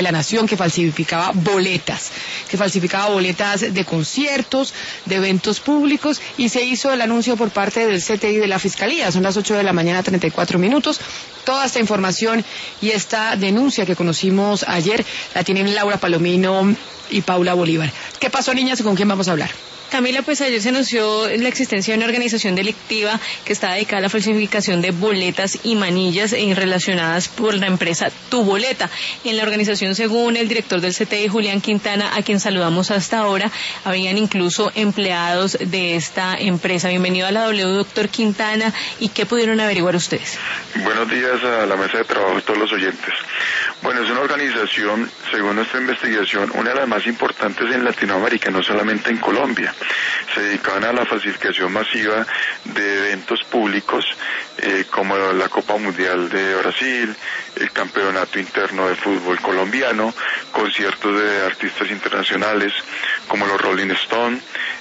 de la Nación, que falsificaba boletas de conciertos, de eventos públicos, y se hizo el anuncio por parte del CTI de la Fiscalía. Son las 8 de la mañana, 34 minutos. Toda esta información y esta denuncia que conocimos ayer la tienen Laura Palomino y Paula Bolívar. ¿Qué pasó, niñas, y con quién vamos a hablar? Camila, pues ayer se anunció la existencia de una organización delictiva que está dedicada a la falsificación de boletas y manillas relacionadas por la empresa Tu Boleta. En la organización, según el director del CTI, Julián Quintana, a quien saludamos hasta ahora, habían incluso empleados de esta empresa. Bienvenido a la W, doctor Quintana. ¿Y qué pudieron averiguar ustedes? Buenos días a la mesa de trabajo y todos los oyentes. Bueno, es una organización, según nuestra investigación, una de las más importantes en Latinoamérica, no solamente en Colombia. Se dedicaban a la falsificación masiva de eventos públicos, como la Copa Mundial de Brasil, el Campeonato Interno de Fútbol Colombiano, conciertos de artistas internacionales, como los Rolling Stone,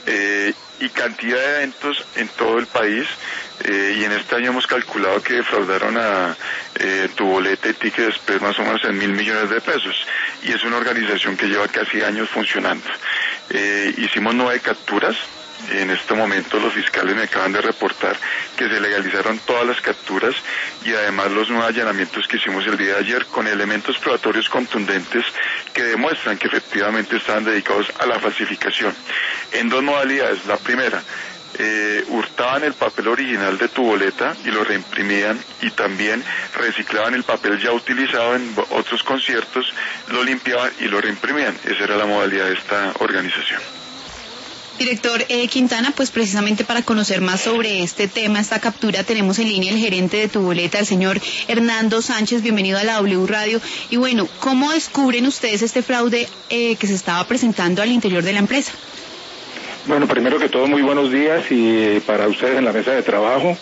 y cantidad de eventos en todo el país, y en este año hemos calculado que defraudaron a Tu Boleta y Ticket Express más o menos en 1.000 millones de pesos, y es una organización que lleva casi años funcionando. Hicimos 9 capturas. En este momento los fiscales me acaban de reportar que se legalizaron todas las capturas, y además los 9 allanamientos que hicimos el día de ayer con elementos probatorios contundentes que demuestran que efectivamente estaban dedicados a la falsificación en 2 modalidades. La primera, hurtaban el papel original de Tu Boleta y lo reimprimían, y también reciclaban el papel ya utilizado en otros conciertos, lo limpiaban y lo reimprimían. Esa era la modalidad de esta organización. Director Quintana, pues precisamente para conocer más sobre este tema, esta captura, tenemos en línea el gerente de Tu Boleta, el señor Hernando Sánchez. Bienvenido a la W Radio. Y bueno, ¿cómo descubren ustedes este fraude que se estaba presentando al interior de la empresa? Bueno, primero que todo, muy buenos días, y para ustedes en la mesa de trabajo,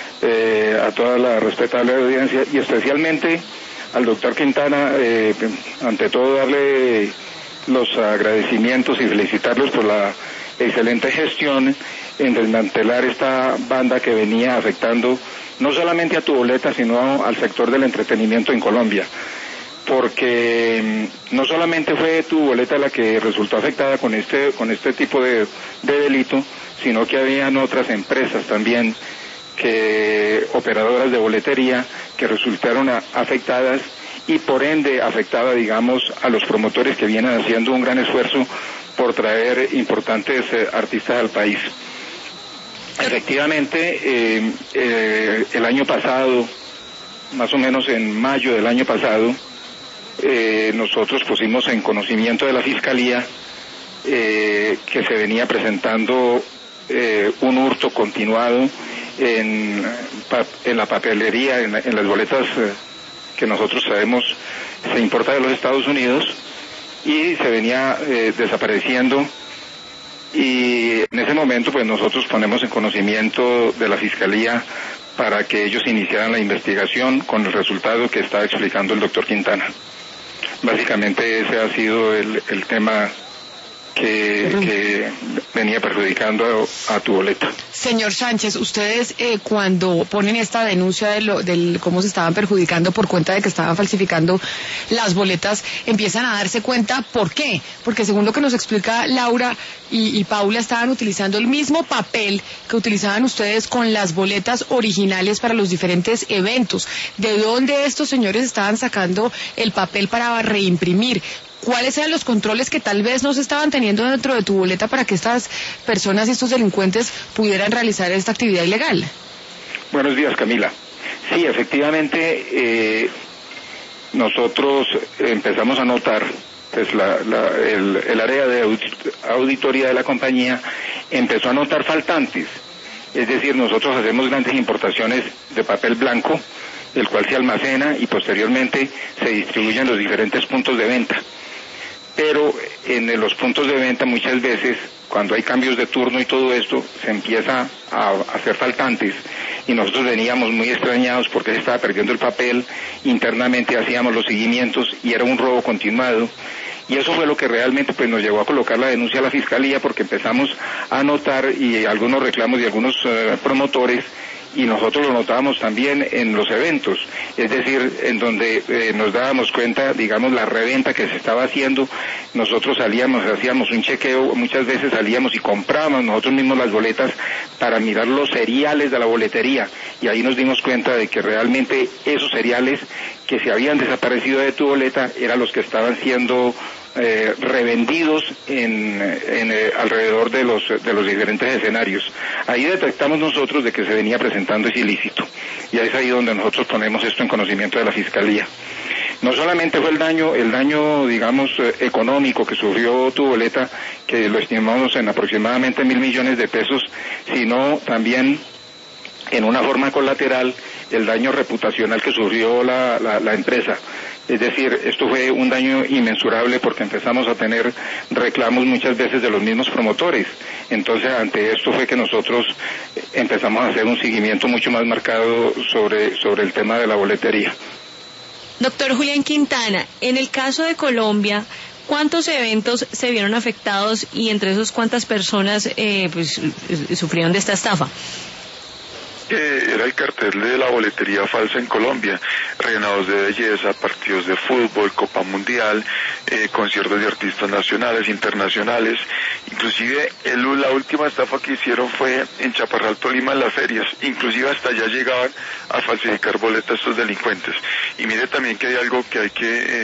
a toda la respetable audiencia, y especialmente al doctor Quintana, ante todo darle los agradecimientos y felicitarlos por la excelente gestión en desmantelar esta banda que venía afectando no solamente a Tu Boleta, sino al sector del entretenimiento en Colombia, porque no solamente fue Tu Boleta la que resultó afectada con este tipo de delito, sino que habían otras empresas también, operadoras de boletería, que resultaron afectadas, y por ende afectaba, digamos, a los promotores que vienen haciendo un gran esfuerzo por traer importantes artistas al país. Efectivamente, el año pasado, más o menos en mayo del año pasado, nosotros pusimos en conocimiento de la Fiscalía que se venía presentando un hurto continuado en la papelería, en las boletas que nosotros sabemos se importa de los Estados Unidos, y se venía desapareciendo, y en ese momento pues nosotros ponemos en conocimiento de la Fiscalía para que ellos iniciaran la investigación con el resultado que está explicando el doctor Quintana. Básicamente ese ha sido el tema que venía perjudicando a Tu Boleta. Señor Sánchez, ustedes cuando ponen esta denuncia de cómo se estaban perjudicando por cuenta de que estaban falsificando las boletas, empiezan a darse cuenta por qué, porque según lo que nos explica Laura y Paula, estaban utilizando el mismo papel que utilizaban ustedes con las boletas originales para los diferentes eventos. ¿De dónde estos señores estaban sacando el papel para reimprimir? ¿Cuáles eran los controles que tal vez no se estaban teniendo dentro de Tu Boleta para que estas personas y estos delincuentes pudieran realizar esta actividad ilegal? Buenos días, Camila. Sí, efectivamente, nosotros empezamos a notar, pues el área de auditoría de la compañía empezó a notar faltantes. Es decir, nosotros hacemos grandes importaciones de papel blanco, el cual se almacena y posteriormente se distribuye en los diferentes puntos de venta. Pero en los puntos de venta muchas veces, cuando hay cambios de turno y todo esto, se empieza a hacer faltantes, y nosotros veníamos muy extrañados porque se estaba perdiendo el papel. Internamente hacíamos los seguimientos y era un robo continuado, y eso fue lo que realmente pues nos llevó a colocar la denuncia a la Fiscalía, porque empezamos a notar y algunos reclamos de algunos promotores, y nosotros lo notábamos también en los eventos, es decir, en donde nos dábamos cuenta, digamos, la reventa que se estaba haciendo. Nosotros salíamos, hacíamos un chequeo, muchas veces salíamos y comprábamos nosotros mismos las boletas para mirar los seriales de la boletería, y ahí nos dimos cuenta de que realmente esos seriales que se habían desaparecido de Tu Boleta eran los que estaban siendo revendidos alrededor de los diferentes escenarios. Ahí detectamos nosotros de que se venía presentando ese ilícito, y es ahí donde nosotros ponemos esto en conocimiento de la Fiscalía. No solamente fue el daño, digamos, económico que sufrió Tu Boleta, que lo estimamos en aproximadamente 1.000 millones de pesos, sino también en una forma colateral el daño reputacional que sufrió la empresa. Es decir, esto fue un daño inmensurable porque empezamos a tener reclamos muchas veces de los mismos promotores. Entonces, ante esto fue que nosotros empezamos a hacer un seguimiento mucho más marcado sobre el tema de la boletería. Doctor Julián Quintana, en el caso de Colombia, ¿cuántos eventos se vieron afectados y entre esos cuántas personas sufrieron de esta estafa? Era el cartel de la boletería falsa en Colombia, reinados de belleza, partidos de fútbol, Copa Mundial, conciertos de artistas nacionales, internacionales. Inclusive la última estafa que hicieron fue en Chaparral, Tolima, en las ferias. Inclusive hasta allá llegaban a falsificar boletas estos delincuentes. Y mire también que hay algo que hay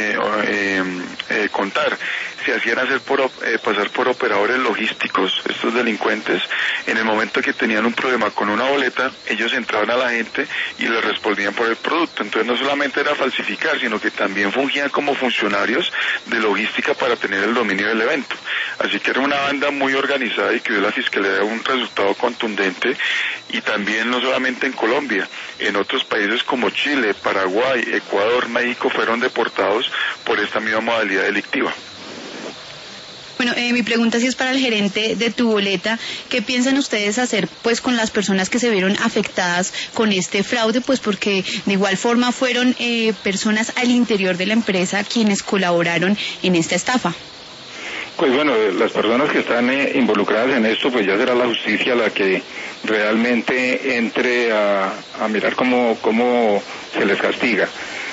que contar. Se hacían pasar por operadores logísticos estos delincuentes. En el momento que tenían un problema con una boleta, ellos entraban a la gente y les respondían por el producto. Entonces no solamente era falsificar, sino que también fungían como funcionarios de logística para tener el dominio del evento. Así que era una banda muy organizada y que dio la Fiscalía un resultado contundente, y también no solamente en Colombia, en otros países como Chile, Paraguay, Ecuador, México fueron deportados por esta misma modalidad delictiva. Bueno, mi pregunta sí es para el gerente de Tu Boleta. ¿Qué piensan ustedes hacer pues con las personas que se vieron afectadas con este fraude? Pues porque de igual forma fueron personas al interior de la empresa quienes colaboraron en esta estafa. Pues bueno, las personas que están involucradas en esto, pues ya será la justicia la que realmente entre a mirar cómo se les castiga.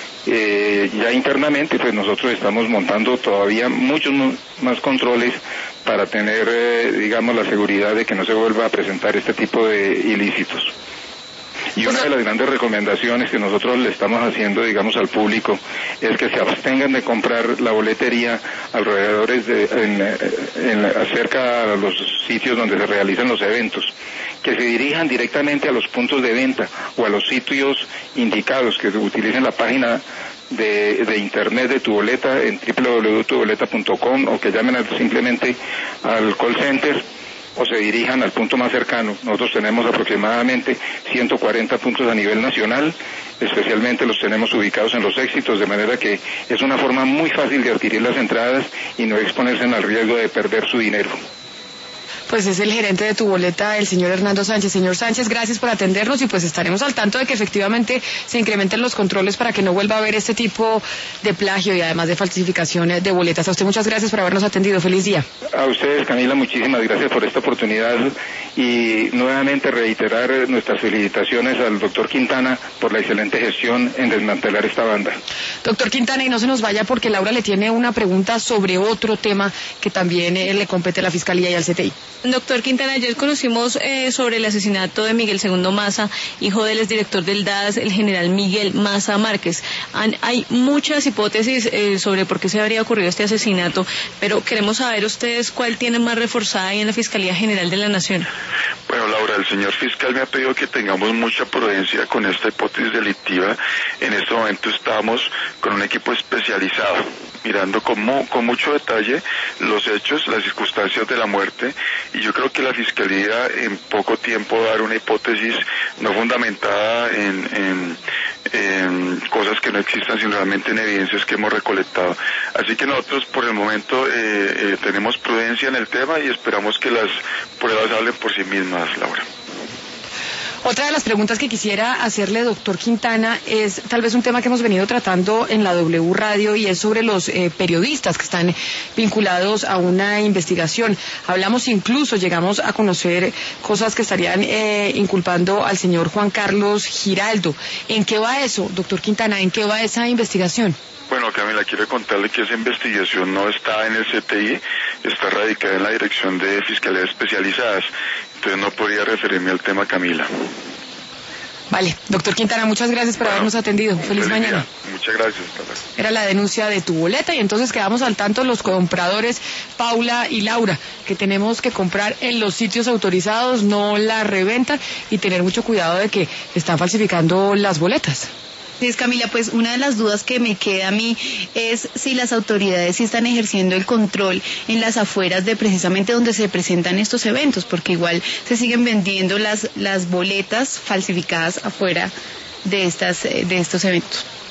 Ya internamente pues nosotros estamos montando todavía muchos más controles para tener digamos la seguridad de que no se vuelva a presentar este tipo de ilícitos. Y una de las grandes recomendaciones que nosotros le estamos haciendo, digamos, al público es que se abstengan de comprar la boletería alrededores cerca a los sitios donde se realizan los eventos, que se dirijan directamente a los puntos de venta o a los sitios indicados, que utilicen la página de internet de Tu Boleta en www.tuboleta.com, o que llamen simplemente al call center o se dirijan al punto más cercano. Nosotros tenemos aproximadamente 140 puntos a nivel nacional, especialmente los tenemos ubicados en los éxitos, de manera que es una forma muy fácil de adquirir las entradas y no exponerse al riesgo de perder su dinero. Pues es el gerente de Tu Boleta, el señor Hernando Sánchez. Señor Sánchez, gracias por atendernos, y pues estaremos al tanto de que efectivamente se incrementen los controles para que no vuelva a haber este tipo de plagio y además de falsificaciones de boletas. A usted muchas gracias por habernos atendido. Feliz día. A ustedes, Camila, muchísimas gracias por esta oportunidad, y nuevamente reiterar nuestras felicitaciones al doctor Quintana por la excelente gestión en desmantelar esta banda. Doctor Quintana, y no se nos vaya porque Laura le tiene una pregunta sobre otro tema que también le compete a la Fiscalía y al CTI. Doctor Quintana, ayer conocimos sobre el asesinato de Miguel II Maza, hijo del exdirector del DAS, el general Miguel Maza Márquez. Hay muchas hipótesis sobre por qué se habría ocurrido este asesinato, pero queremos saber ustedes cuál tienen más reforzada ahí en la Fiscalía General de la Nación. Bueno, Laura, el señor fiscal me ha pedido que tengamos mucha prudencia con esta hipótesis delictiva. En este momento estamos con un equipo especializado, mirando con mucho detalle los hechos, las circunstancias de la muerte, y yo creo que la Fiscalía en poco tiempo va a dar una hipótesis no fundamentada en cosas que no existan, sino realmente en evidencias que hemos recolectado. Así que nosotros por el momento tenemos prudencia en el tema y esperamos que las pruebas hablen por sí mismas, Laura. Otra de las preguntas que quisiera hacerle, doctor Quintana, es tal vez un tema que hemos venido tratando en la W Radio y es sobre los periodistas que están vinculados a una investigación. Hablamos incluso, llegamos a conocer cosas que estarían inculpando al señor Juan Carlos Giraldo. ¿En qué va eso, doctor Quintana? ¿En qué va esa investigación? Bueno, Camila, quiero contarle que esa investigación no está en el CTI, está radicada en la Dirección de Fiscalías Especializadas, entonces no podría referirme al tema, Camila. Vale, doctor Quintana, muchas gracias por habernos atendido. Feliz mañana. Día. Muchas gracias. Era la denuncia de Tu Boleta y entonces quedamos al tanto los compradores, Paula y Laura, que tenemos que comprar en los sitios autorizados, no la reventa y tener mucho cuidado de que están falsificando las boletas. Sí, Camila, pues una de las dudas que me queda a mí es si las autoridades sí están ejerciendo el control en las afueras de precisamente donde se presentan estos eventos, porque igual se siguen vendiendo las boletas falsificadas afuera de estos eventos.